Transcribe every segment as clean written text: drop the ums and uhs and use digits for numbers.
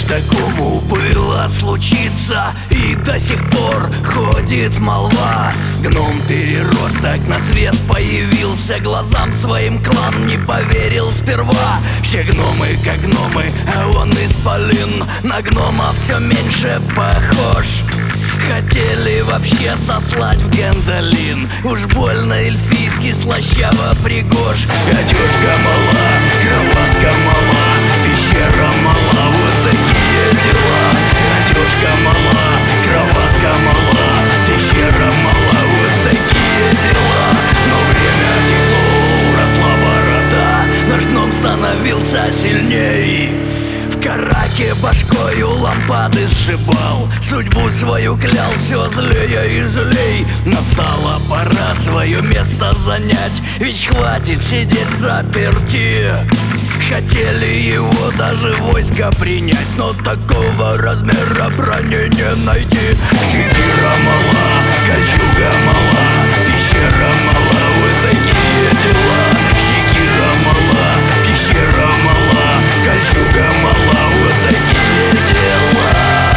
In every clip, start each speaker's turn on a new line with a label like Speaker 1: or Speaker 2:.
Speaker 1: такому было случиться, и до сих пор ходит молва. Гном-переросток на свет появился, глазам своим клан не поверил сперва. Все гномы как гномы, а он исполин, на гнома все меньше похож. Хотели вообще сослать в Гендалин, уж больно эльфийский слащаво пригож. Одежка мала, кроватка мала, пещера мала, вот такие дела. Одежка мала, кроватка мала, пещера мала, вот такие дела. Но время текло, росла борода, наш гном становился сильней. В караке башкою лампады сшибал, судьбу свою клял все злее и злей. Настала пора свое место занять, ведь хватит сидеть взаперти. Хотели его даже войско принять, но такого размера брони не найти. Секира мала, кольчуга мала, пещера мала, вот такие дела. Секира мала, пещера мала, кольчуга мала, вот такие дела.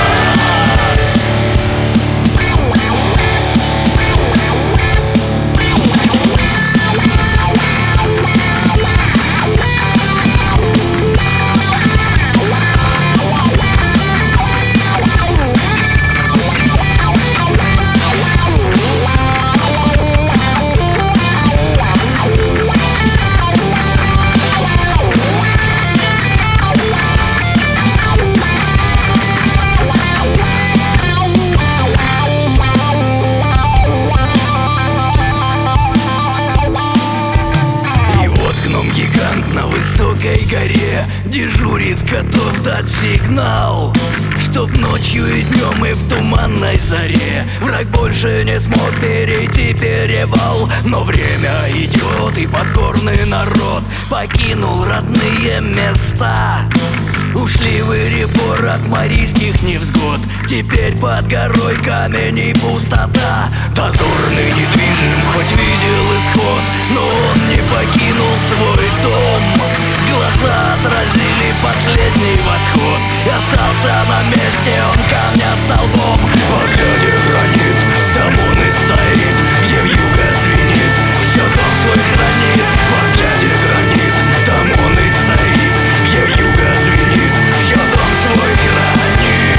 Speaker 1: На высокой горе дежурит, готов дать сигнал, чтоб ночью и днем и в туманной заре враг больше не смог перейти перевал. Но время идет, и подгорный народ покинул родные места. Ушли в Эребор от марийских невзгод, теперь под горой камень и пустота. Дозорный недвижим, хоть видел исход, но он не покинул свой дом. Глаза отразили последний восход, и остался на месте он камня столбом. Во взгляде гранит, там он и стоит, где вьюга звенит, все дом свой хранит. Во взгляде гранит, там он и стоит, где вьюга звенит, все дом свой хранит.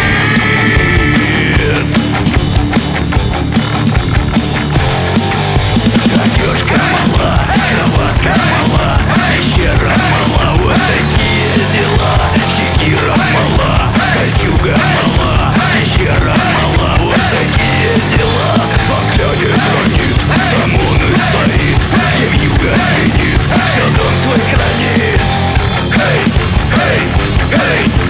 Speaker 1: Одежка мала, кроватка мала, пещера мала, вот такие дела. Секира мала, кольчуга мала, пещера мала, вот такие дела. Во взгляде гранит, там он и стоит, где вьюга звенит, все дом свой хранит. Хей, хей, хей.